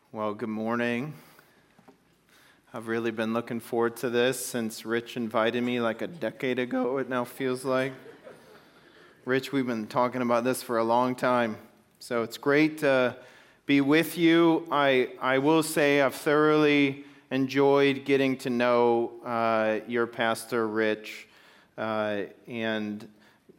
Well, good morning. I've really been looking forward to this since Rich invited me like a decade ago, it now feels like. Rich, we've been talking about this for a long time, so it's great to be with you. I will say I've thoroughly enjoyed getting to know your pastor, Rich, and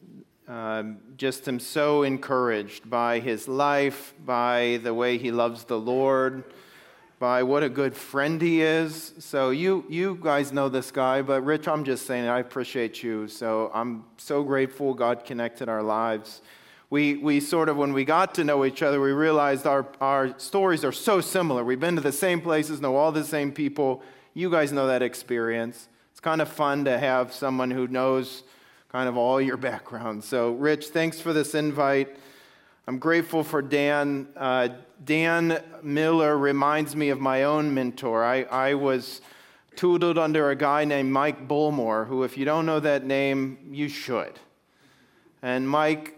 just am so encouraged by his life, by the way he loves the Lord, by what a good friend he is. So you guys know this guy, but Rich, I'm just saying I appreciate you. So I'm so grateful God connected our lives. We sort of, when we got to know each other, we realized our stories are so similar. We've been to the same places, know all the same people. You guys know that experience. It's kind of fun to have someone who knows kind of all your background. So, Rich, thanks for this invite. I'm grateful for Dan. Dan Miller reminds me of my own mentor. I was tutored under a guy named Mike Bullmore, who, if you don't know that name, you should. And Mike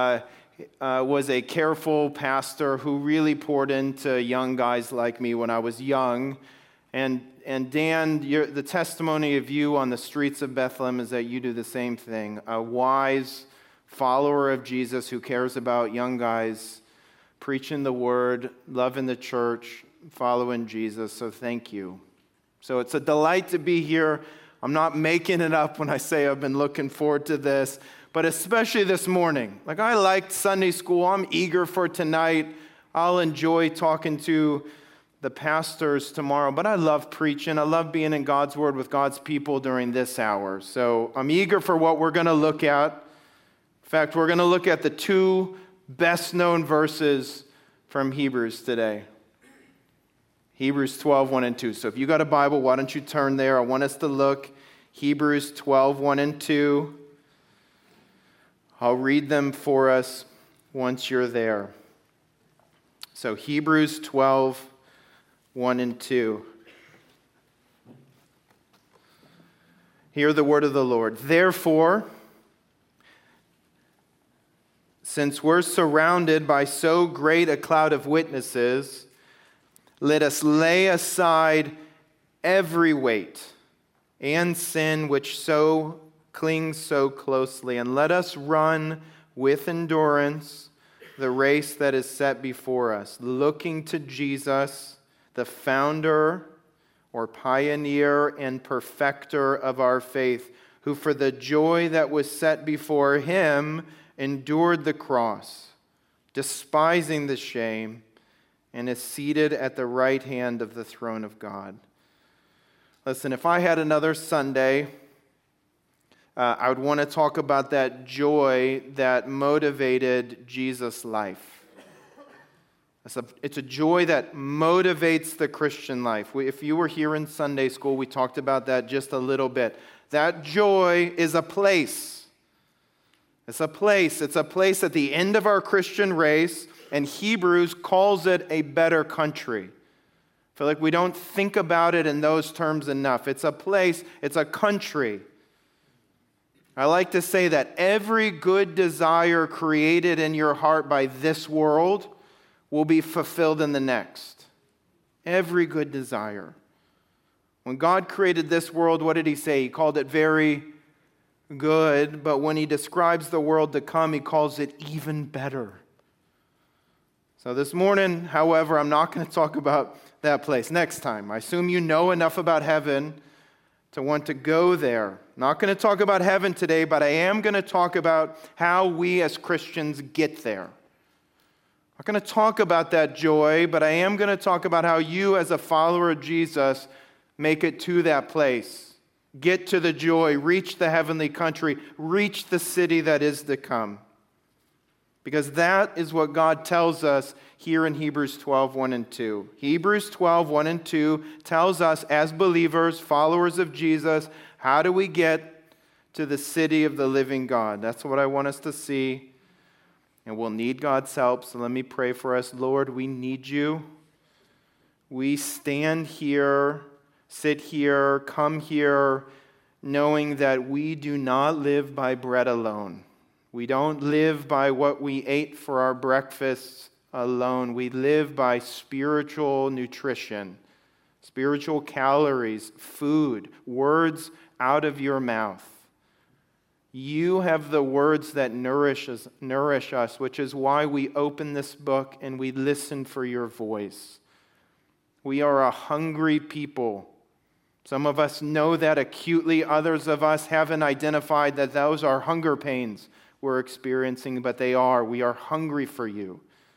was a careful pastor who really poured into young guys like me when I was young. And Dan, the testimony of you on the streets of Bethlehem is that you do the same thing. A wise follower of Jesus who cares about young guys, preaching the word, loving the church, following Jesus. So thank you. So it's a delight to be here. I'm not making it up when I say I've been looking forward to this, but especially this morning. Like, I liked Sunday school. I'm eager for tonight. I'll enjoy talking to the pastors tomorrow, but I love preaching. I love being in God's Word with God's people during this hour. So I'm eager for what we're going to look at. In fact, we're going to look at the two best-known verses from Hebrews today. Hebrews 12, 1 and 2. So if you got a Bible, why don't you turn there? I want us to look. Hebrews 12, 1 and 2. I'll read them for us once you're there. So Hebrews 12, 1 and 2. Hear the word of the Lord. Therefore, since we're surrounded by so great a cloud of witnesses, let us lay aside every weight and sin which so clings so closely, and let us run with endurance the race that is set before us, looking to Jesus, the founder or pioneer and perfecter of our faith, who for the joy that was set before him endured the cross, despising the shame, and is seated at the right hand of the throne of God. Listen, if I had another Sunday, I would want to talk about that joy that motivated Jesus' life. It's a joy that motivates the Christian life. If you were here in Sunday school, we talked about that just a little bit. That joy is a place. It's a place. It's a place at the end of our Christian race, and Hebrews calls it a better country. I feel like we don't think about it in those terms enough. It's a place. It's a country. I like to say that every good desire created in your heart by this world will be fulfilled in the next. Every good desire. When God created this world, what did he say? He called it very good, but when he describes the world to come, he calls it even better. So this morning, however, I'm not going to talk about that place. Next time. I assume you know enough about heaven to want to go there. Not going to talk about heaven today, but I am going to talk about how we as Christians get there. I'm not going to talk about that joy, but I am going to talk about how you as a follower of Jesus make it to that place. Get to the joy, reach the heavenly country, reach the city that is to come. Because that is what God tells us here in Hebrews 12, 1 and 2. Hebrews 12, 1 and 2 tells us as believers, followers of Jesus, how do we get to the city of the living God? That's what I want us to see. And we'll need God's help, so let me pray for us. Lord, we need you. We stand here, sit here, come here, knowing that we do not live by bread alone. We don't live by what we ate for our breakfast alone. We live by spiritual nutrition, spiritual calories, food, words out of your mouth. You have the words that nourish us, which is why we open this book and we listen for your voice. We are a hungry people. Some of us know that acutely. Others of us haven't identified that those are hunger pains we're experiencing, but they are. We are hungry for you.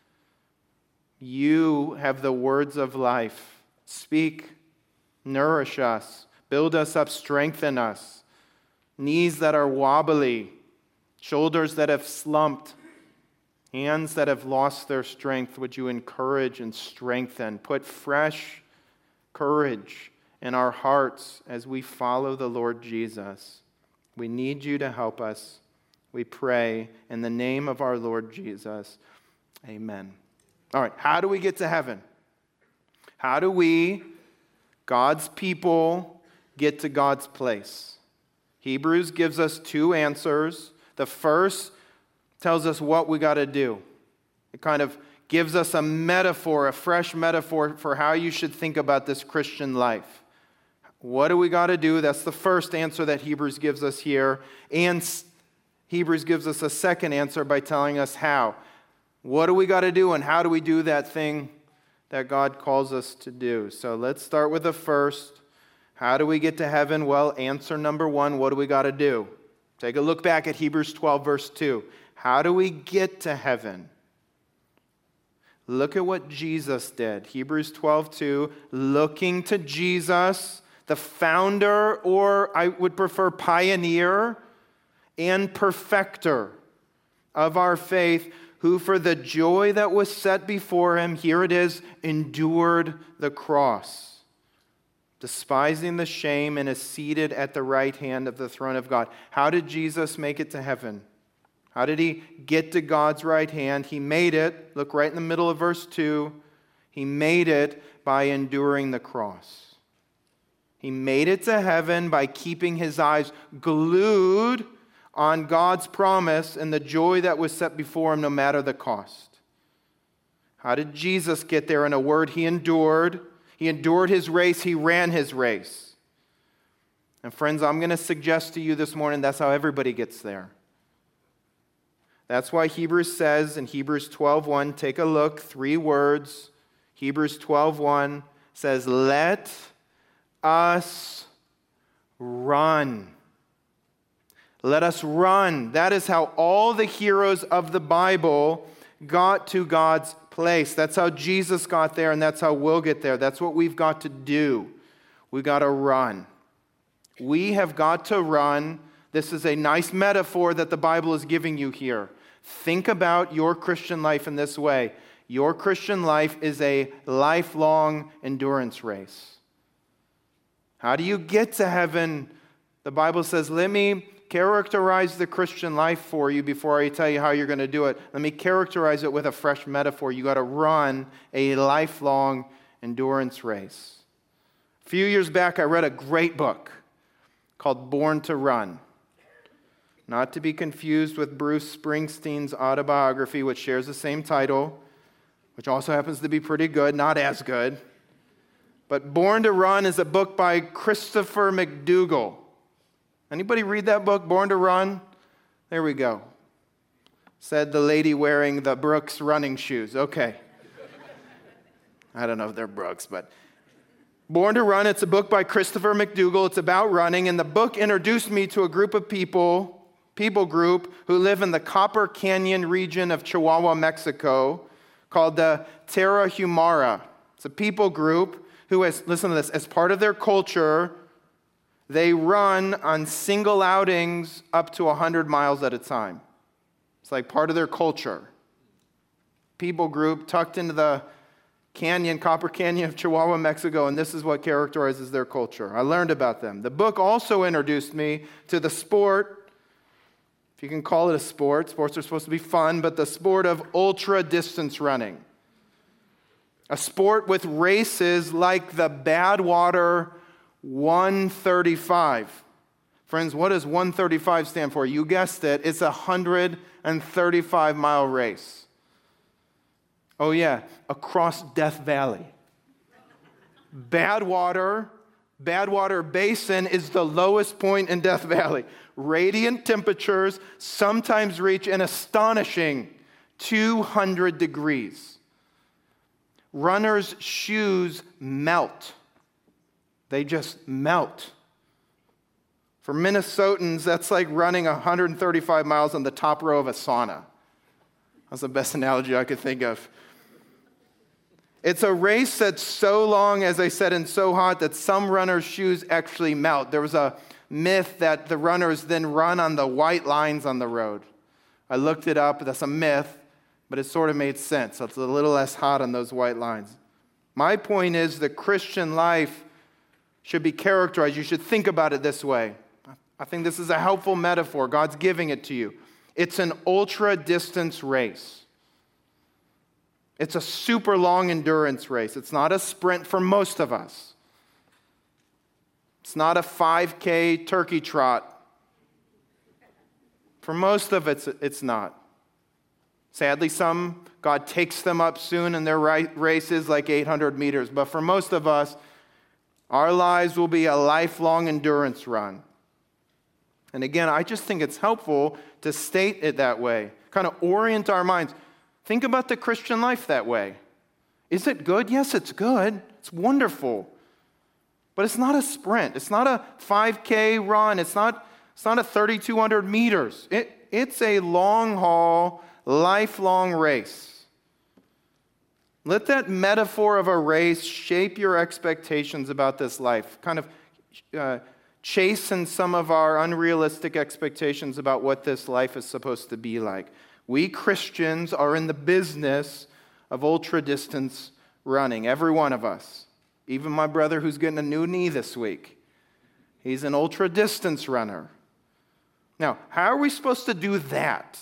You have the words of life. Speak, nourish us, build us up, strengthen us. Knees that are wobbly, shoulders that have slumped, hands that have lost their strength, would you encourage and strengthen? Put fresh courage in our hearts as we follow the Lord Jesus. We need you to help us. We pray in the name of our Lord Jesus. Amen. All right, how do we get to heaven? How do we, God's people, get to God's place? Hebrews gives us two answers. The first tells us what we got to do. It kind of gives us a metaphor, a fresh metaphor for how you should think about this Christian life. What do we got to do? That's the first answer that Hebrews gives us here. And Hebrews gives us a second answer by telling us how. What do we got to do and how do we do that thing that God calls us to do? So let's start with the first. How do we get to heaven? Well, answer number one, what do we got to do? Take a look back at Hebrews 12, verse 2. How do we get to heaven? Look at what Jesus did. Hebrews 12:2, looking to Jesus, the founder, or I would prefer pioneer, and perfecter of our faith, who for the joy that was set before him, here it is, endured the cross, despising the shame, and is seated at the right hand of the throne of God. How did Jesus make it to heaven? How did he get to God's right hand? He made it, look right in the middle of verse 2, he made it by enduring the cross. He made it to heaven by keeping his eyes glued on God's promise and the joy that was set before him no matter the cost. How did Jesus get there? In a word, he endured. He endured his race. He ran his race. And friends, I'm going to suggest to you this morning that's how everybody gets there. That's why Hebrews says in Hebrews 12:1, take a look, 3 words. Hebrews 12:1 says, let us run. Let us run. That is how all the heroes of the Bible got to God's place. That's how Jesus got there, and that's how we'll get there. That's what we've got to do. We've got to run. We have got to run. This is a nice metaphor that the Bible is giving you here. Think about your Christian life in this way. Your Christian life is a lifelong endurance race. How do you get to heaven? The Bible says, let me characterize the Christian life for you before I tell you how you're going to do it. Let me characterize it with a fresh metaphor. You got to run a lifelong endurance race. A few years back, I read a great book called Born to Run. Not to be confused with Bruce Springsteen's autobiography, which shares the same title, which also happens to be pretty good, not as good. But Born to Run is a book by Christopher McDougall. Anybody read that book, Born to Run? There we go. Said the lady wearing the Brooks running shoes. Okay. I don't know if they're Brooks, but Born to Run, it's a book by Christopher McDougall. It's about running, and the book introduced me to a group of people group who live in the Copper Canyon region of Chihuahua, Mexico, called the Tarahumara. It's a people group who has, listen to this, as part of their culture, they run on single outings up to 100 miles at a time. It's like part of their culture. People group tucked into the canyon, Copper Canyon of Chihuahua, Mexico, and this is what characterizes their culture. I learned about them. The book also introduced me to the sport, if you can call it a sport. Sports are supposed to be fun, but the sport of ultra-distance running. A sport with races like the Badwater 135. Friends, what does 135 stand for? You guessed it. It's a 135-mile race. Oh yeah, across Death Valley. Badwater Basin is the lowest point in Death Valley. Radiant temperatures sometimes reach an astonishing 200 degrees. Runners' shoes melt. They just melt. For Minnesotans, that's like running 135 miles on the top row of a sauna. That's the best analogy I could think of. It's a race that's so long, as I said, and so hot that some runners' shoes actually melt. There was a myth that the runners then run on the white lines on the road. I looked it up. That's a myth, but it sort of made sense. So it's a little less hot on those white lines. My point is the Christian life should be characterized. You should think about it this way. I think this is a helpful metaphor. God's giving it to you. It's an ultra-distance race. It's a super long endurance race. It's not a sprint for most of us. It's not a 5K turkey trot. For most of it, it's not. Sadly, God takes them up soon and their races like 800 meters. But for most of us, our lives will be a lifelong endurance run. And again, I just think it's helpful to state it that way, kind of orient our minds. Think about the Christian life that way. Is it good? Yes, it's good. It's wonderful. But it's not a sprint. It's not a 5K run. It's not a 3,200 meters. It's a long haul, lifelong race. Let that metaphor of a race shape your expectations about this life. Kind of chasten some of our unrealistic expectations about what this life is supposed to be like. We Christians are in the business of ultra-distance running, every one of us. Even my brother who's getting a new knee this week. He's an ultra-distance runner. Now, how are we supposed to do that?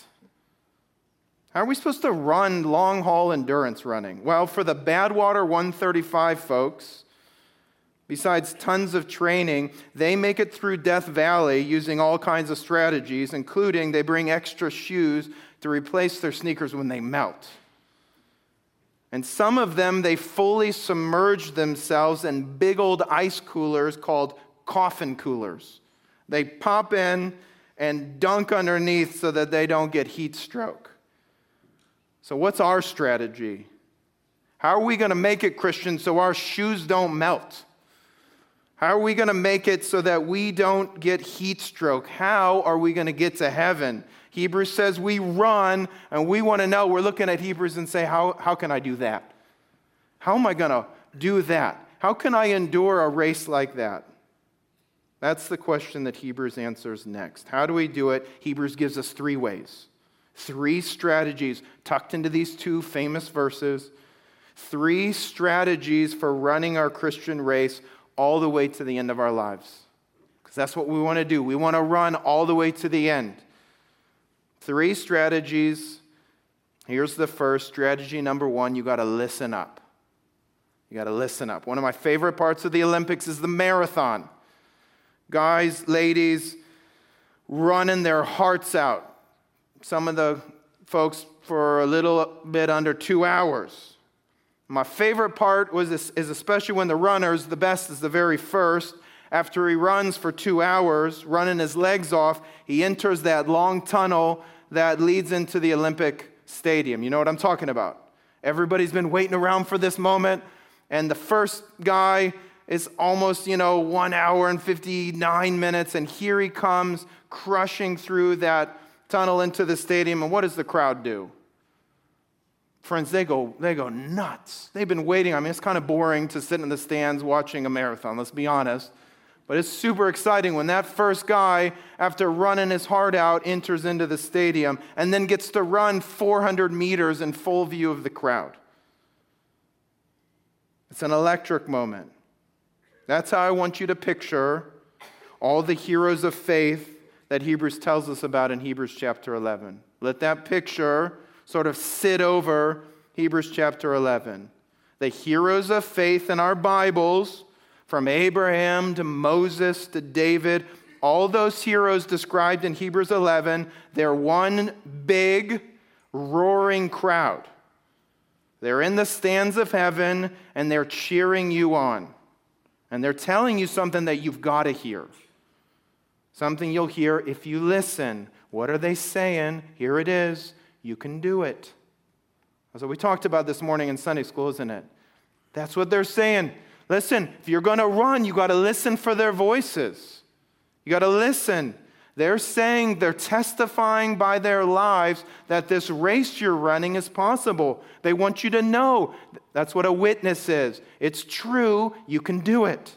How are we supposed to run long-haul endurance running? Well, for the Badwater 135 folks, besides tons of training, they make it through Death Valley using all kinds of strategies, including they bring extra shoes to replace their sneakers when they melt. And some of them, they fully submerge themselves in big old ice coolers called coffin coolers. They pop in and dunk underneath so that they don't get heat stroke. So what's our strategy? How are we going to make it, Christians, so our shoes don't melt? How are we going to make it so that we don't get heat stroke? How are we going to get to heaven? Hebrews says we run, and we want to know. We're looking at Hebrews and say, how can I do that? How am I going to do that? How can I endure a race like that? That's the question that Hebrews answers next. How do we do it? Hebrews gives us 3 ways. 3 strategies tucked into these 2 famous verses. 3 strategies for running our Christian race all the way to the end of our lives. Because that's what we want to do. We want to run all the way to the end. 3 strategies. Here's the first. Strategy number 1, you got to listen up. You got to listen up. One of my favorite parts of the Olympics is the marathon. Guys, ladies, running their hearts out. Some of the folks for a little bit under 2 hours. My favorite part is especially when the runners, the best is the very first. After he runs for 2 hours, running his legs off, he enters that long tunnel that leads into the Olympic Stadium. You know what I'm talking about? Everybody's been waiting around for this moment, and the first guy is almost, 1 hour and 59 minutes, and here he comes crushing through that tunnel into the stadium, and what does the crowd do? Friends, they go nuts. They've been waiting. I mean, it's kind of boring to sit in the stands watching a marathon, let's be honest. But it's super exciting when that first guy, after running his heart out, enters into the stadium and then gets to run 400 meters in full view of the crowd. It's an electric moment. That's how I want you to picture all the heroes of faith that Hebrews tells us about in Hebrews chapter 11. Let that picture sort of sit over Hebrews chapter 11. The heroes of faith in our Bibles, from Abraham to Moses to David, all those heroes described in Hebrews 11, they're one big, roaring crowd. They're in the stands of heaven, and they're cheering you on. And they're telling you something that you've got to hear. Something you'll hear if you listen. What are they saying? Here it is. You can do it. That's what we talked about this morning in Sunday school, isn't it? That's what they're saying. Listen, if you're going to run, you got to listen for their voices. You got to listen. They're saying, they're testifying by their lives that this race you're running is possible. They want you to know. That's what a witness is. It's true. You can do it.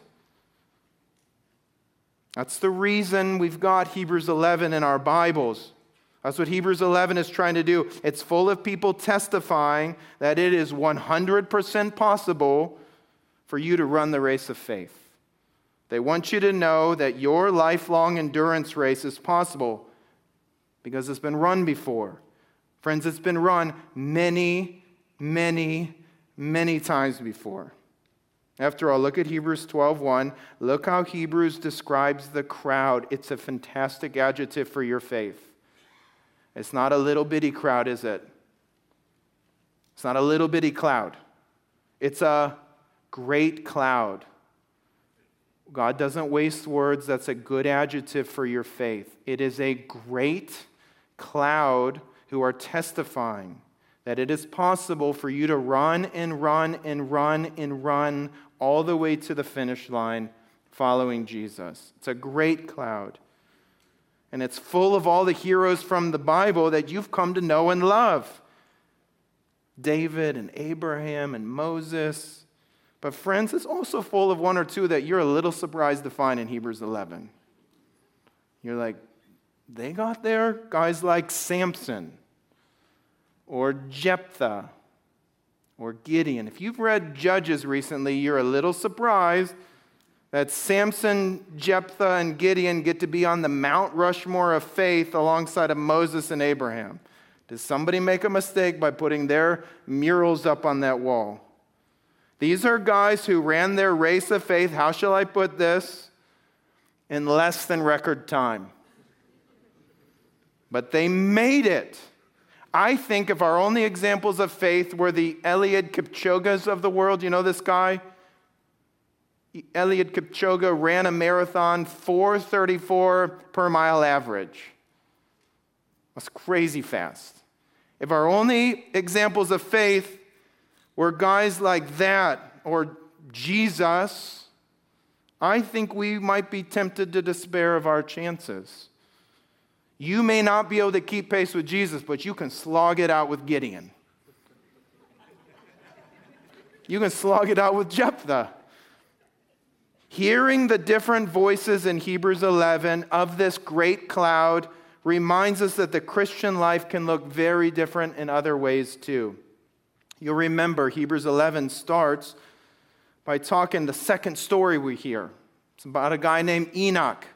That's the reason we've got Hebrews 11 in our Bibles. That's what Hebrews 11 is trying to do. It's full of people testifying that it is 100% possible for you to run the race of faith. They want you to know that your lifelong endurance race is possible because it's been run before. Friends, it's been run many, many, many times before. After all, look at Hebrews 12:1. Look how Hebrews describes the crowd. It's a fantastic adjective for your faith. It's not a little bitty crowd, is it? It's not a little bitty cloud. It's a great cloud. God doesn't waste words. That's a good adjective for your faith. It is a great cloud who are testifying that it is possible for you to run and run and run and run all the way to the finish line following Jesus. It's a great cloud. And it's full of all the heroes from the Bible that you've come to know and love. David and Abraham and Moses. But friends, it's also full of one or two that you're a little surprised to find in Hebrews 11. You're like, they got there? Guys like Samson or Jephthah or Gideon. If you've read Judges recently, you're a little surprised that Samson, Jephthah, and Gideon get to be on the Mount Rushmore of faith alongside of Moses and Abraham. Did somebody make a mistake by putting their murals up on that wall? These are guys who ran their race of faith, how shall I put this, in less than record time. But they made it. I think if our only examples of faith were the Eliud Kipchoges of the world, you know this guy? Eliud Kipchoge ran a marathon 4:34 per mile average. That's crazy fast. If our only examples of faith were guys like that or Jesus, I think we might be tempted to despair of our chances. You may not be able to keep pace with Jesus, but you can slog it out with Gideon. You can slog it out with Jephthah. Hearing the different voices in Hebrews 11 of this great cloud reminds us that the Christian life can look very different in other ways too. You'll remember Hebrews 11 starts by talking the second story we hear. It's about a guy named Enoch.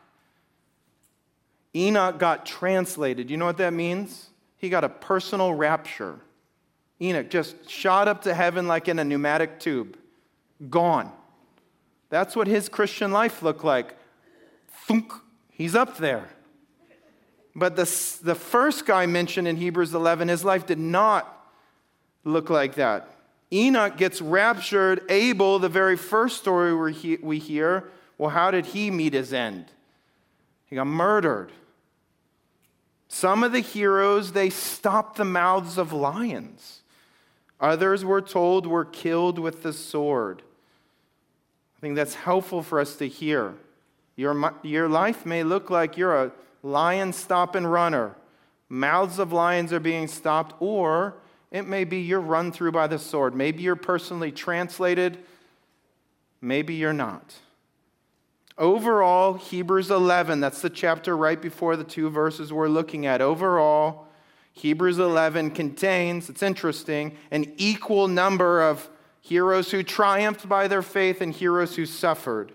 Enoch got translated. You know what that means? He got a personal rapture. Enoch just shot up to heaven like in a pneumatic tube. Gone. That's what his Christian life looked like. Thunk, he's up there. But the first guy mentioned in Hebrews 11, his life did not look like that. Enoch gets raptured. Abel, the very first story we hear, well, how did he meet his end? He got murdered. Some of the heroes, they stopped the mouths of lions. Others, we're told, were killed with the sword. I think that's helpful for us to hear. Your life may look like you're a lion stop and runner. Mouths of lions are being stopped, or it may be you're run through by the sword. Maybe you're personally translated. Maybe you're not. Overall, Hebrews 11, that's the chapter right before the two verses we're looking at. Overall, Hebrews 11 contains, it's interesting, an equal number of heroes who triumphed by their faith and heroes who suffered.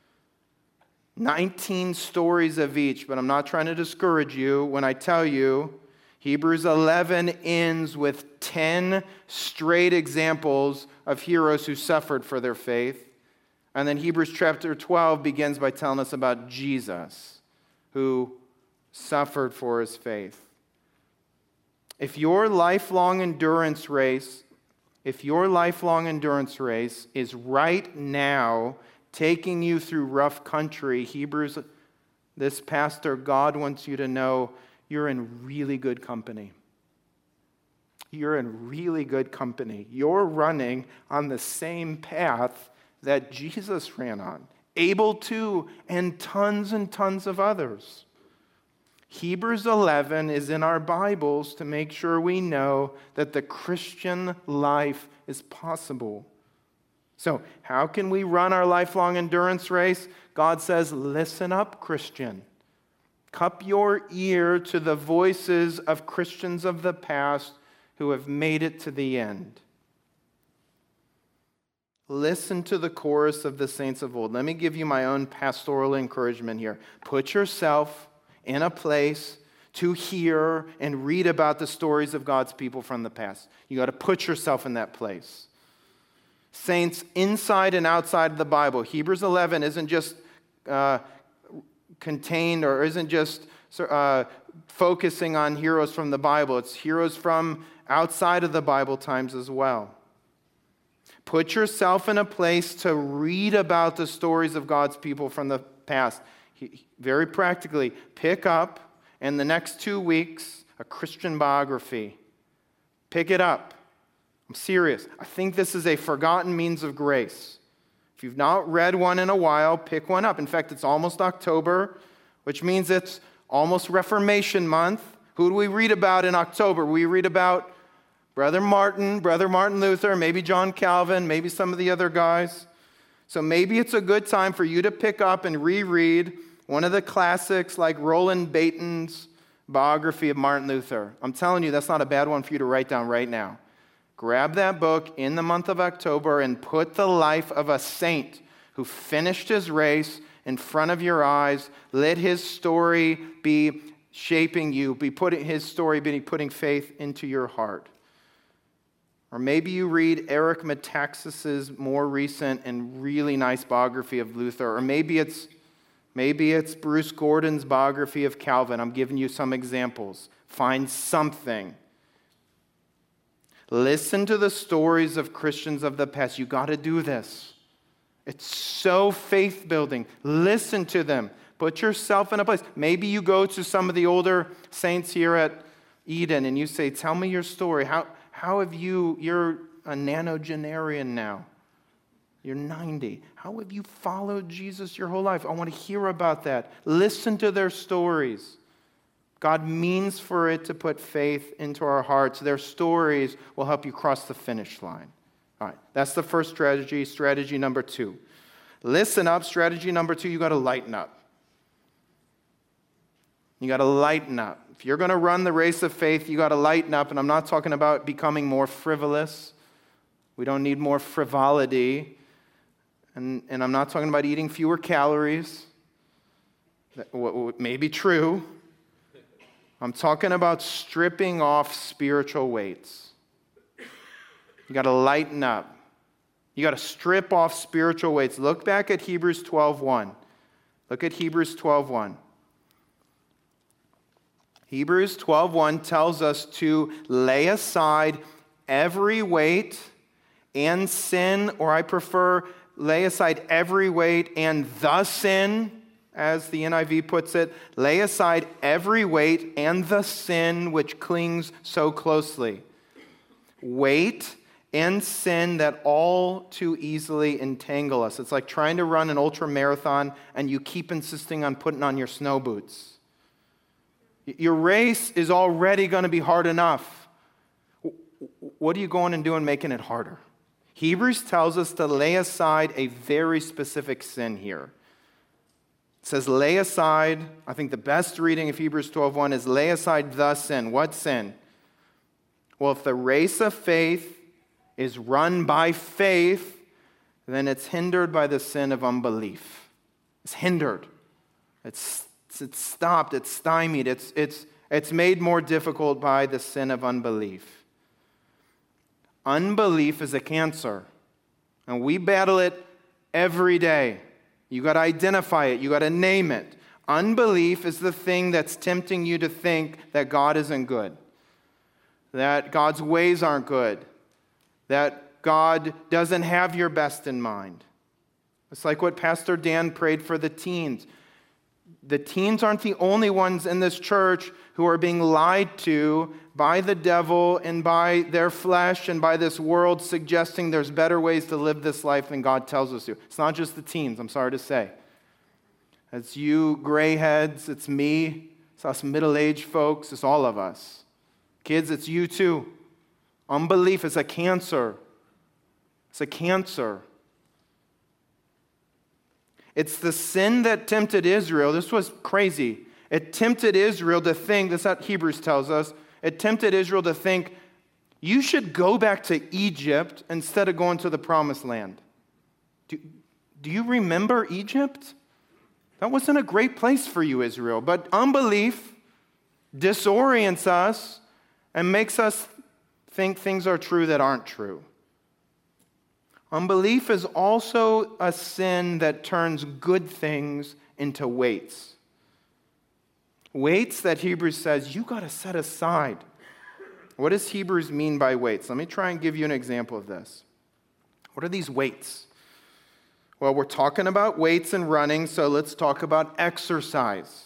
19 stories of each, but I'm not trying to discourage you when I tell you Hebrews 11 ends with 10 straight examples of heroes who suffered for their faith. And then Hebrews chapter 12 begins by telling us about Jesus, who suffered for his faith. If your lifelong endurance race if your lifelong endurance race is right now taking you through rough country, Hebrews, this pastor, God wants you to know you're in really good company. You're in really good company. You're running on the same path that Jesus ran on, Abel too, and tons of others. Hebrews 11 is in our Bibles to make sure we know that the Christian life is possible. So, how can we run our lifelong endurance race? God says, listen up, Christian. Cup your ear to the voices of Christians of the past who have made it to the end. Listen to the chorus of the saints of old. Let me give you my own pastoral encouragement here. Put yourself in a place to hear and read about the stories of God's people from the past. You got to put yourself in that place. Saints inside and outside of the Bible. Hebrews 11 isn't just contained or isn't just focusing on heroes from the Bible. It's heroes from outside of the Bible times as well. Put yourself in a place to read about the stories of God's people from the past. Very practically, pick up in the next 2 weeks a Christian biography. Pick it up. I'm serious. I think this is a forgotten means of grace. If you've not read one in a while, pick one up. In fact, it's almost October, which means it's almost Reformation month. Who do we read about in October? We read about Brother Martin Luther, maybe John Calvin, maybe some of the other guys. So maybe it's a good time for you to pick up and reread one of the classics like Roland Bainton's biography of Martin Luther. I'm telling you, that's not a bad one for you to write down right now. Grab that book in the month of October and put the life of a saint who finished his race in front of your eyes. Let his story be shaping you, be putting faith into your heart. Or maybe you read Eric Metaxas's more recent and really nice biography of Luther. Or maybe it's Bruce Gordon's biography of Calvin. I'm giving you some examples. Find something. Listen to the stories of Christians of the past. You got to do this. It's so faith-building. Listen to them. Put yourself in a place. Maybe you go to some of the older saints here at Eden and you say, tell me your story. How have you're a nonagenarian now. You're 90. How have you followed Jesus your whole life? I want to hear about that. Listen to their stories. God means for it to put faith into our hearts. Their stories will help you cross the finish line. All right, that's the first strategy. Strategy number 2. Listen up. Strategy number 2, you got to lighten up. You got to lighten up. If you're going to run the race of faith, you got to lighten up. And I'm not talking about becoming more frivolous. We don't need more frivolity. And I'm not talking about eating fewer calories. That may be true. I'm talking about stripping off spiritual weights. You got to lighten up. You got to strip off spiritual weights. Look back at Hebrews 12:1. Look at Hebrews 12:1. Hebrews 12:1 tells us to lay aside every weight and sin, or I prefer lay aside every weight and the sin, as the NIV puts it. Lay aside every weight and the sin which clings so closely. Weight and sin that all too easily entangle us. It's like trying to run an ultra marathon and you keep insisting on putting on your snow boots. Your race is already going to be hard enough. What are you going and doing making it harder? Hebrews tells us to lay aside a very specific sin here. It says lay aside, I think the best reading of Hebrews 12:1 is lay aside the sin. What sin? Well, if the race of faith is run by faith, then it's hindered by the sin of unbelief. It's hindered. It's stopped. It's stymied. It's made more difficult by the sin of unbelief. Unbelief is a cancer, and we battle it every day. You got to identify it. You got to name it. Unbelief is the thing that's tempting you to think that God isn't good, that God's ways aren't good, that God doesn't have your best in mind. It's like what Pastor Dan prayed for the teens. The teens aren't the only ones in this church who are being lied to by the devil and by their flesh and by this world suggesting there's better ways to live this life than God tells us to. It's not just the teens, I'm sorry to say. It's you gray heads, it's me, it's us middle-aged folks, it's all of us. Kids, it's you too. Unbelief is a cancer. It's a cancer. It's the sin that tempted Israel. This was crazy. It tempted Israel to think, that's what Hebrews tells us, it tempted Israel to think, you should go back to Egypt instead of going to the promised land. Do you remember Egypt? That wasn't a great place for you, Israel. But unbelief disorients us and makes us think things are true that aren't true. Unbelief is also a sin that turns good things into weights. Weights that Hebrews says you got to set aside. What does Hebrews mean by weights? Let me try and give you an example of this. What are these weights? Well, we're talking about weights and running, so let's talk about exercise.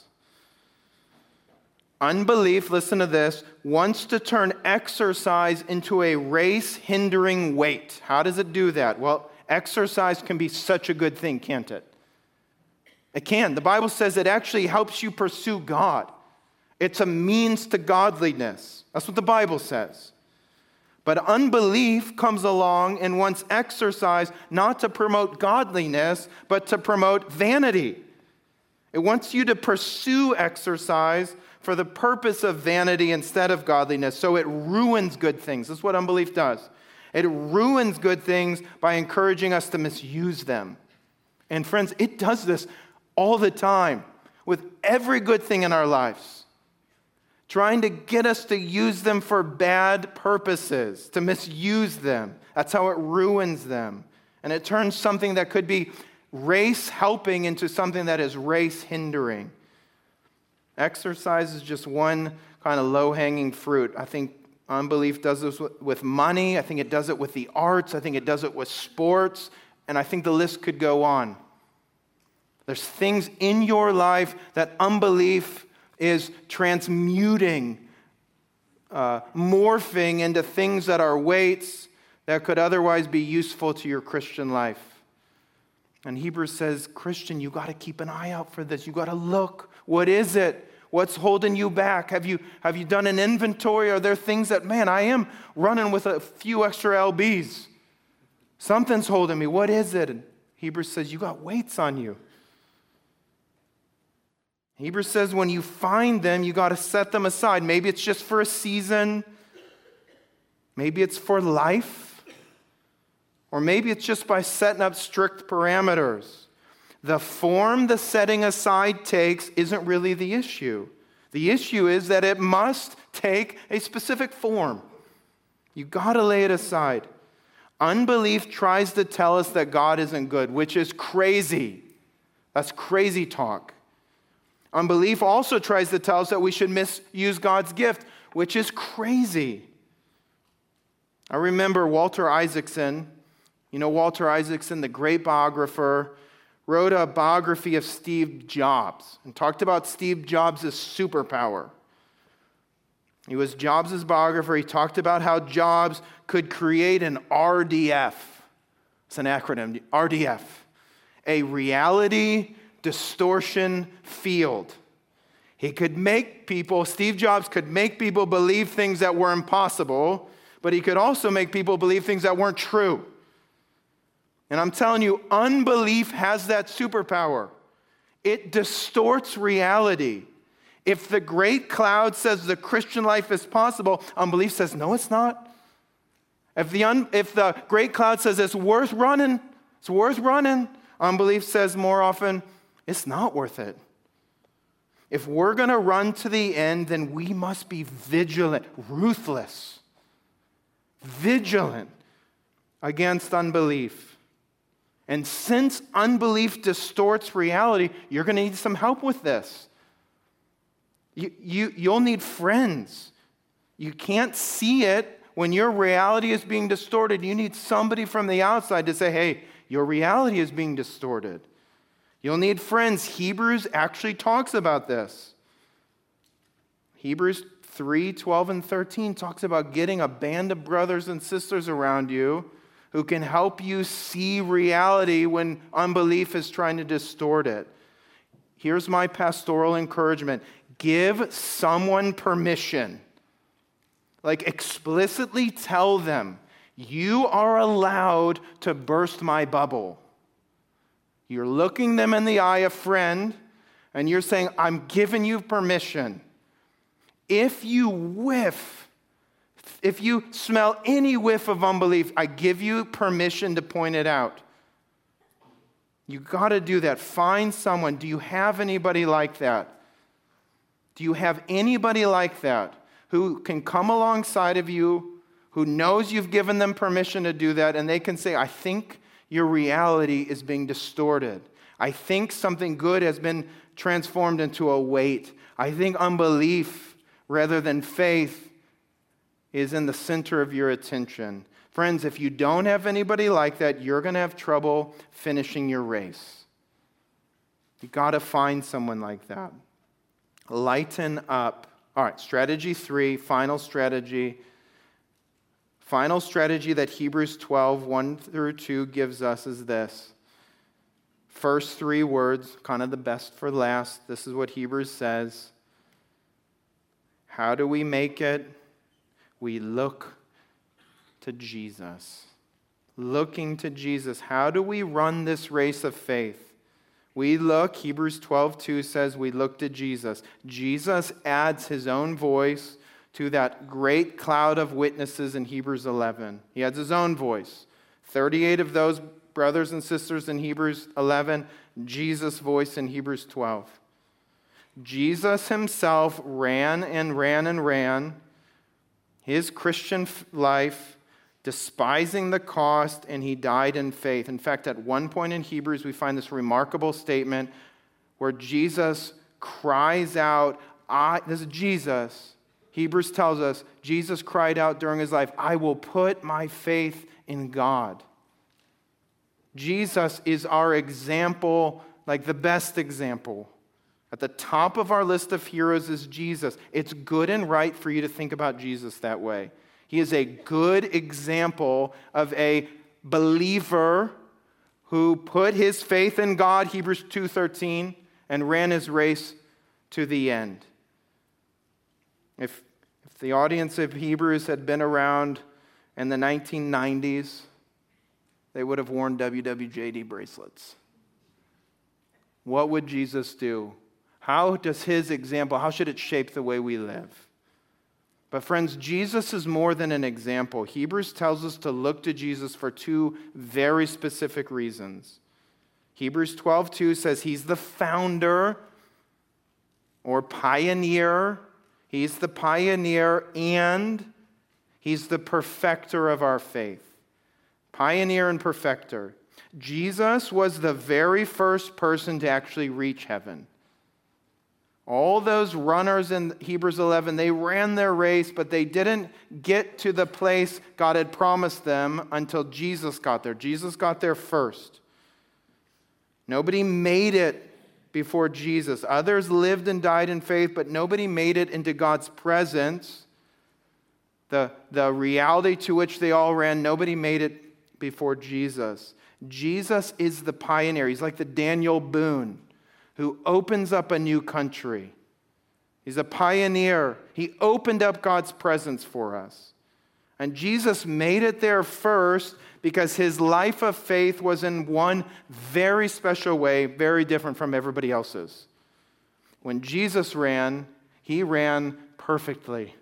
Unbelief, listen to this, wants to turn exercise into a race-hindering weight. How does it do that? Well, exercise can be such a good thing, can't it? It can. The Bible says it actually helps you pursue God. It's a means to godliness. That's what the Bible says. But unbelief comes along and wants exercise not to promote godliness, but to promote vanity. It wants you to pursue exercise for the purpose of vanity instead of godliness. So it ruins good things. That's what unbelief does. It ruins good things by encouraging us to misuse them. And friends, it does this all the time with every good thing in our lives, trying to get us to use them for bad purposes, to misuse them. That's how it ruins them. And it turns something that could be race helping into something that is race hindering. Exercise is just one kind of low-hanging fruit. I think unbelief does this with money. I think it does it with the arts. I think it does it with sports. And I think the list could go on. There's things in your life that unbelief is transmuting, morphing into things that are weights that could otherwise be useful to your Christian life. And Hebrews says, Christian, you got to keep an eye out for this. You got to look. What is it? What's holding you back? Have you done an inventory? Are there things that, man, I am running with a few extra lbs. Something's holding me. What is it? And Hebrews says, you got weights on you. Hebrews says when you find them, you got to set them aside. Maybe it's just for a season. Maybe it's for life. Or maybe it's just by setting up strict parameters. The form the setting aside takes isn't really the issue. The issue is that it must take a specific form. You got to lay it aside. Unbelief tries to tell us that God isn't good, which is crazy. That's crazy talk. Unbelief also tries to tell us that we should misuse God's gift, which is crazy. I remember Walter Isaacson. You know Walter Isaacson, the great biographer, wrote a biography of Steve Jobs and talked about Steve Jobs' superpower. He was Jobs' biographer. He talked about how Jobs could create an RDF. It's an acronym, RDF, a reality distortion field. Steve Jobs could make people believe things that were impossible, but he could also make people believe things that weren't true. And I'm telling you, unbelief has that superpower. It distorts reality. If the great cloud says the Christian life is possible, unbelief says, no, it's not. If the great cloud says it's worth running, unbelief says more often, it's not worth it. If we're going to run to the end, then we must be vigilant, ruthless, vigilant against unbelief. And since unbelief distorts reality, you're going to need some help with this. You'll need friends. You can't see it when your reality is being distorted, you need somebody from the outside to say, hey, your reality is being distorted. You'll need friends. Hebrews actually talks about this. Hebrews 3, 12, and 13 talks about getting a band of brothers and sisters around you who can help you see reality when unbelief is trying to distort it. Here's my pastoral encouragement. Give someone permission. Like explicitly tell them, you are allowed to burst my bubble. You're looking them in the eye, a friend, and you're saying, I'm giving you permission. If you smell any whiff of unbelief, I give you permission to point it out. You got to do that. Find someone. Do you have anybody like that? Do you have anybody like that who can come alongside of you, who knows you've given them permission to do that, and they can say, I think your reality is being distorted. I think something good has been transformed into a weight. I think unbelief rather than faith is in the center of your attention. Friends, if you don't have anybody like that, you're going to have trouble finishing your race. You've got to find someone like that. Lighten up. All right, strategy 3, final strategy. Final strategy that Hebrews 12, 1 through 2 gives us is this. First 3 words, kind of the best for last. This is what Hebrews says. How do we make it? We look to Jesus. Looking to Jesus. How do we run this race of faith? We look, Hebrews 12:2 says, we look to Jesus. Jesus adds his own voice to that great cloud of witnesses in Hebrews 11. He adds his own voice. 38 of those brothers and sisters in Hebrews 11, Jesus' voice in Hebrews 12. Jesus himself ran and ran and ran his Christian life, despising the cost, and he died in faith. In fact, at one point in Hebrews, we find this remarkable statement where Jesus cries out, this is Jesus. Hebrews tells us, Jesus cried out during his life, I will put my faith in God. Jesus is our example, like the best example. At the top of our list of heroes is Jesus. It's good and right for you to think about Jesus that way. He is a good example of a believer who put his faith in God, Hebrews 2:13, and ran his race to the end. If the audience of Hebrews had been around in the 1990s, they would have worn WWJD bracelets. What would Jesus do? How does his example, how should it shape the way we live? But friends, Jesus is more than an example. Hebrews tells us to look to Jesus for 2 very specific reasons. Hebrews 12:2 says he's the founder or pioneer. He's the pioneer and he's the perfecter of our faith. Pioneer and perfecter. Jesus was the very first person to actually reach heaven. All those runners in Hebrews 11, they ran their race, but they didn't get to the place God had promised them until Jesus got there. Jesus got there first. Nobody made it before Jesus. Others lived and died in faith, but nobody made it into God's presence. The reality to which they all ran, nobody made it before Jesus. Jesus is the pioneer. He's like the Daniel Boone who opens up a new country. He's a pioneer. He opened up God's presence for us. And Jesus made it there first because his life of faith was in one very special way, very different from everybody else's. When Jesus ran, he ran perfectly.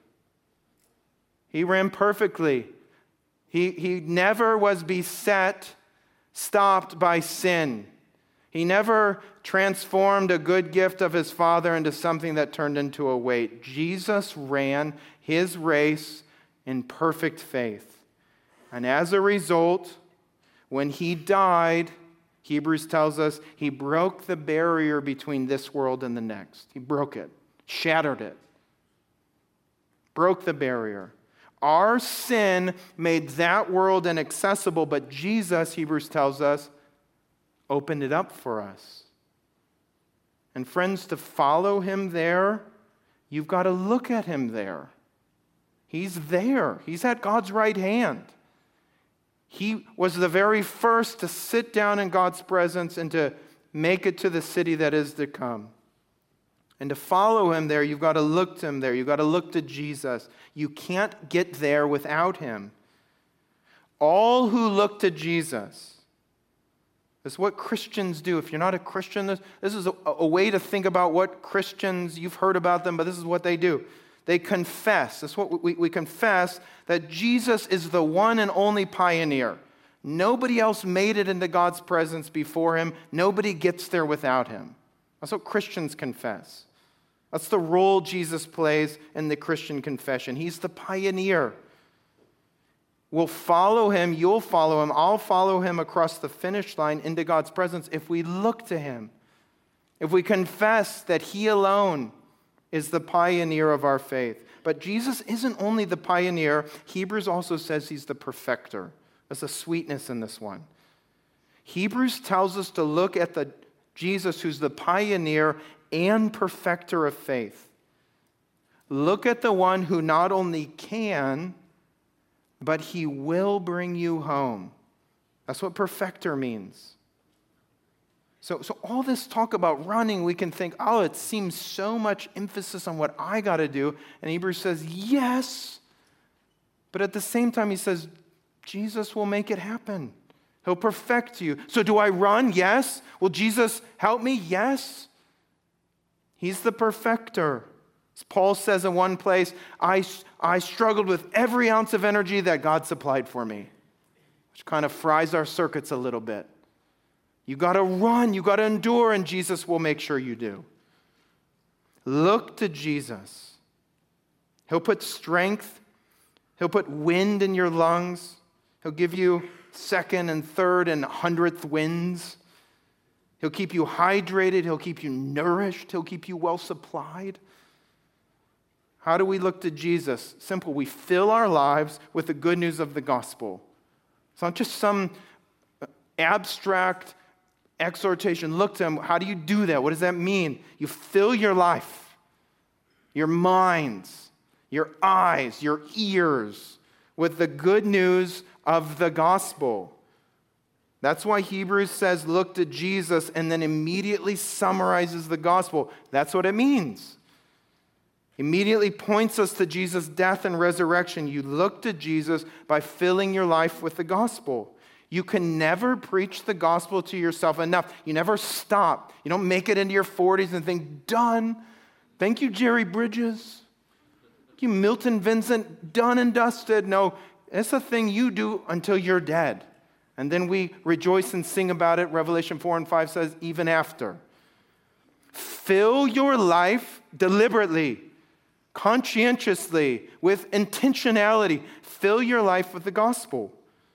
He ran perfectly. He never was beset, stopped by sin. He never transformed a good gift of his Father into something that turned into a weight. Jesus ran his race in perfect faith. And as a result, when he died, Hebrews tells us, he broke the barrier between this world and the next. He broke it, shattered it, broke the barrier. Our sin made that world inaccessible, but Jesus, Hebrews tells us, opened it up for us. And friends, to follow him there, you've got to look at him there. He's there. He's at God's right hand. He was the very first to sit down in God's presence and to make it to the city that is to come. And to follow him there, you've got to look to him there. You've got to look to Jesus. You can't get there without him. All who look to Jesus. This is what Christians do. If you're not a Christian, this is a way to think about what Christians, you've heard about them, but this is what they do. They confess. That's what we confess, that Jesus is the one and only pioneer. Nobody else made it into God's presence before him. Nobody gets there without him. That's what Christians confess. That's the role Jesus plays in the Christian confession. He's the pioneer. We'll follow him, you'll follow him, I'll follow him across the finish line into God's presence if we look to him. If we confess that he alone is the pioneer of our faith. But Jesus isn't only the pioneer, Hebrews also says he's the perfecter. There's a sweetness in this one. Hebrews tells us to look at the Jesus who's the pioneer and perfecter of faith. Look at the one who not only can, but he will bring you home. That's what perfecter means. So all this talk about running, we can think, oh, it seems so much emphasis on what I got to do. And Hebrews says, yes. But at the same time, he says, Jesus will make it happen. He'll perfect you. So do I run? Yes. Will Jesus help me? Yes. He's the perfecter. As Paul says in one place, I struggled with every ounce of energy that God supplied for me, which kind of fries our circuits a little bit. You got to run, you got to endure, and Jesus will make sure you do. Look to Jesus. He'll put strength, he'll put wind in your lungs, he'll give you second and third and 100th winds. He'll keep you hydrated, he'll keep you nourished, he'll keep you well supplied. How do we look to Jesus? Simple. We fill our lives with the good news of the gospel. It's not just some abstract exhortation. Look to him. How do you do that? What does that mean? You fill your life, your minds, your eyes, your ears with the good news of the gospel. That's why Hebrews says, look to Jesus, and then immediately summarizes the gospel. That's what it means. Immediately points us to Jesus' death and resurrection. You look to Jesus by filling your life with the gospel. You can never preach the gospel to yourself enough. You never stop. You don't make it into your 40s and think, done. Thank you, Jerry Bridges. Thank you, Milton Vincent, done and dusted. No, it's a thing you do until you're dead. And then we rejoice and sing about it. Revelation 4 and 5 says, even after. Fill your life deliberately, conscientiously, with intentionality. Fill your life with the gospel.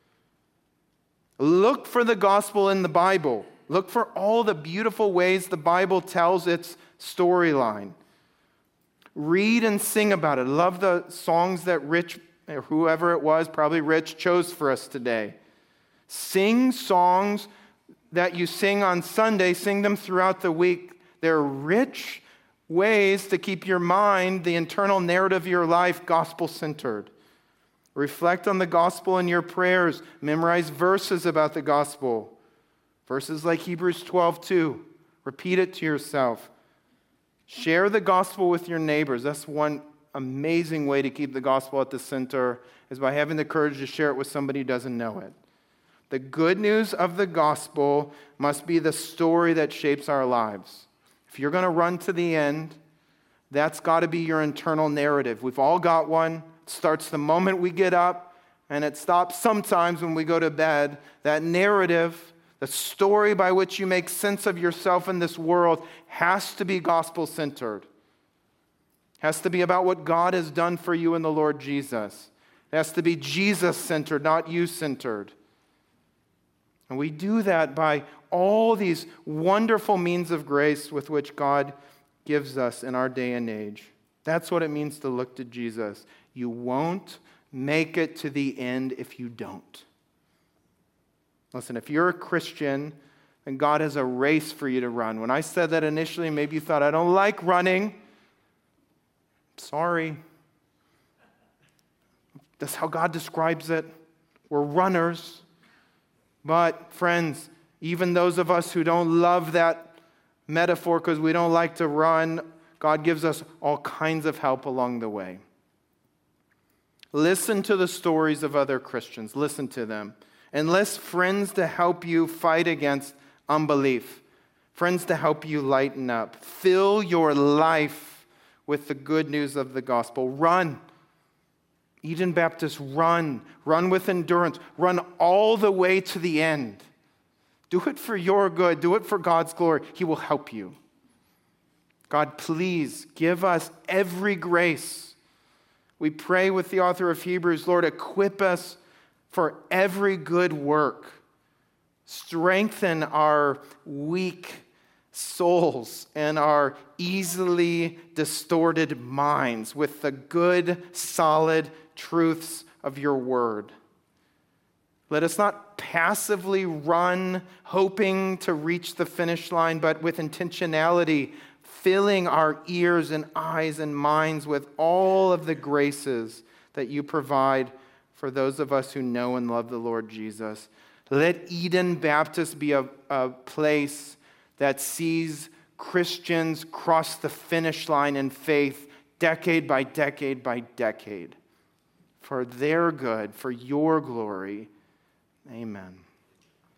Look for the gospel in the Bible. Look for all the beautiful ways the Bible tells its storyline. Read and sing about it. Love the songs that Rich, or whoever it was, probably Rich, chose for us today. Sing songs that you sing on Sunday. Sing them throughout the week. They're rich ways to keep your mind, the internal narrative of your life, gospel-centered. Reflect on the gospel in your prayers. Memorize verses about the gospel. Verses like Hebrews 12:2. Repeat it to yourself. Share the gospel with your neighbors. That's one amazing way to keep the gospel at the center, is by having the courage to share it with somebody who doesn't know it. The good news of the gospel must be the story that shapes our lives. If you're going to run to the end, that's got to be your internal narrative. We've all got one. It starts the moment we get up, and it stops sometimes when we go to bed. That narrative, the story by which you make sense of yourself in this world, has to be gospel-centered. Has to be about what God has done for you in the Lord Jesus. It has to be Jesus-centered, not you-centered. And we do that by all these wonderful means of grace with which God gives us in our day and age. That's what it means to look to Jesus. You won't make it to the end if you don't. Listen, if you're a Christian, then God has a race for you to run. When I said that initially, maybe you thought, I don't like running. Sorry. That's how God describes it. We're runners. But friends, even those of us who don't love that metaphor because we don't like to run, God gives us all kinds of help along the way. Listen to the stories of other Christians. Listen to them. Enlist friends to help you fight against unbelief. Friends to help you lighten up. Fill your life with the good news of the gospel. Run. Eden Baptist, run. Run with endurance. Run all the way to the end. Do it for your good. Do it for God's glory. He will help you. God, please give us every grace. We pray with the author of Hebrews, Lord, equip us for every good work. Strengthen our weak souls and our easily distorted minds with the good, solid truths of your word. Let us not passively run, hoping to reach the finish line, but with intentionality, filling our ears and eyes and minds with all of the graces that you provide for those of us who know and love the Lord Jesus. Let Eden Baptist be a place that sees Christians cross the finish line in faith decade by decade by decade. For their good, for your glory. Amen.